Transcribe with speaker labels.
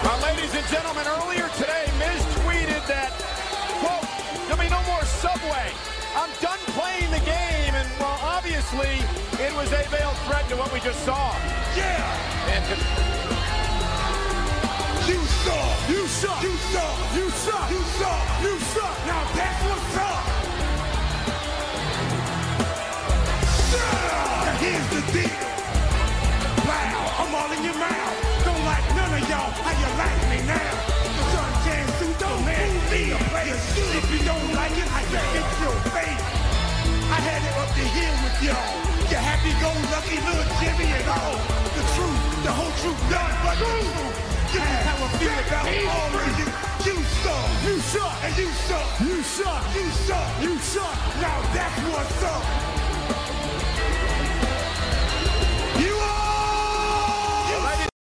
Speaker 1: Ladies and gentlemen, earlier today, Miz tweeted that, quote, there'll be no more Subway. I'm done playing the game, and, well, obviously, it was a veiled threat to what we just saw.
Speaker 2: Yeah!
Speaker 1: And
Speaker 2: you suck! You suck! You suck! You suck! You suck! You suck! Now that's what's up! Now here's the deal. Wow, I'm all in your mouth. Don't like none of y'all. How you like me now? The sun can suit the man. Be a player. If you don't like it, I can hit your face. I had it up the hill with y'all. You happy-go-lucky little Jimmy and all. The truth, the whole truth, none but the truth. This is how I feel about all of you. You suck. You suck. And you suck. You suck. You suck. You suck. Now that's what's up.